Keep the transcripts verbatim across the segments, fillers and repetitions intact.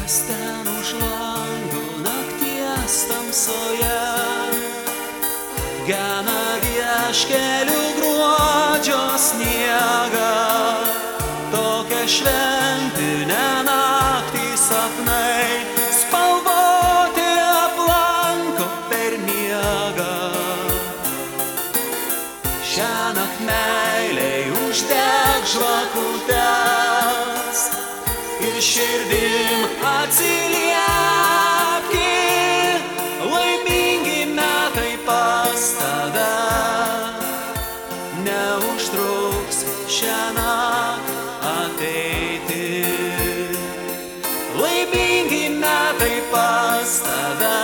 Kas ten už langų nakties tamsoje gena vieškelių gruodžio sniegą, tokia šventinė naktį sapnai spalvoti aplanko per miegą. Šiąnakt meiliai uždeg žvakutes ir širdim atsiliepki, laimingi metai pas tave. Neužtruks šiąnakt ateiti, laimingi metai pas tave.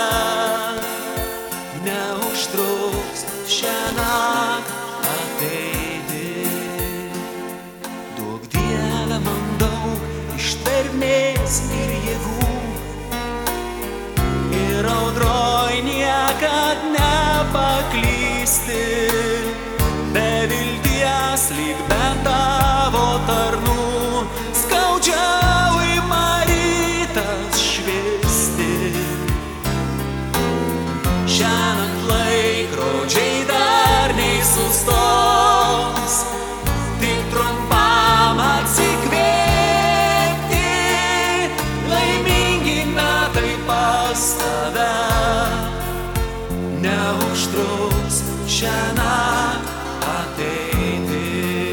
Neužtruks šiąnakt ateiti. Duok Dieve man daug ištvermės ir jėgų, ir audroj niekad nepaklysti, be vilties lyg be tavo tarnų skaudžiau ima rytas šviesti. Šiąnakt laikrodžiai dar nei sustos, tik trumpam atsikvėpti, laimingi metai pas tave. Neužtruks šiąnakt ateiti,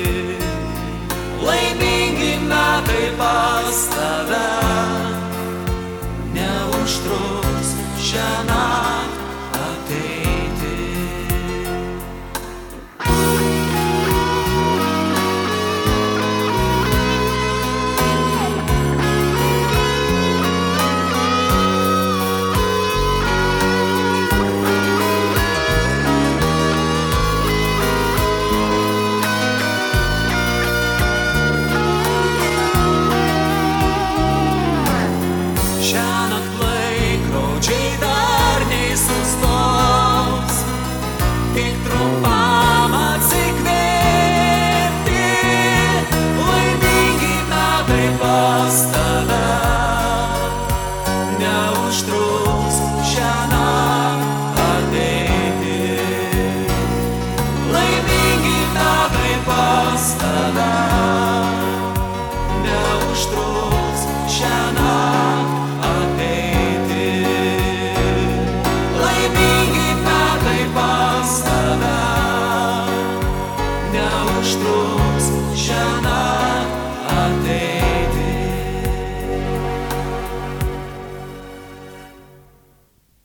laimingi metai pas tave. Neužtruks šiąnakt